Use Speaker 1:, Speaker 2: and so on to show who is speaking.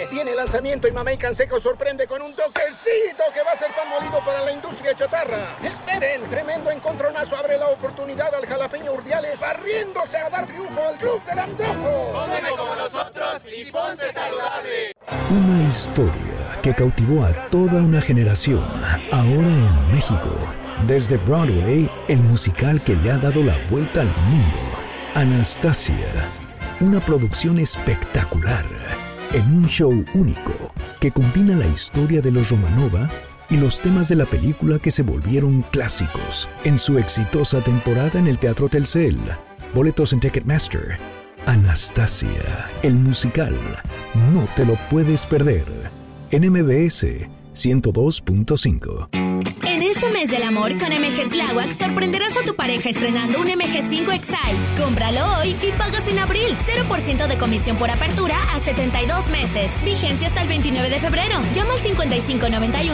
Speaker 1: Viene el lanzamiento y Mamey Canseco sorprende con un toquecito que va a ser pan molido para la industria chatarra. Esperen, tremendo encontronazo abre la oportunidad al jalapeño Urdiales barriéndose a dar triunfo al Club del Antojo.
Speaker 2: Come como nosotros y ponte saludable.
Speaker 3: Una historia que cautivó a toda una generación, ahora en México. Desde Broadway, el musical que le ha dado la vuelta al mundo. Anastasia, una producción espectacular, en un show único que combina la historia de los Romanova y los temas de la película que se volvieron clásicos en su exitosa temporada en el Teatro Telcel. Boletos en Ticketmaster. Anastasia, el musical. No te lo puedes perder. En MBS 102.5.
Speaker 4: En este mes del amor, con MG Tláhuac sorprenderás a tu pareja estrenando un MG5 Excite. Cómpralo hoy y pagas en abril. 0% de comisión por apertura a 72 meses. Vigencia hasta el 29 de febrero. Llama al 5591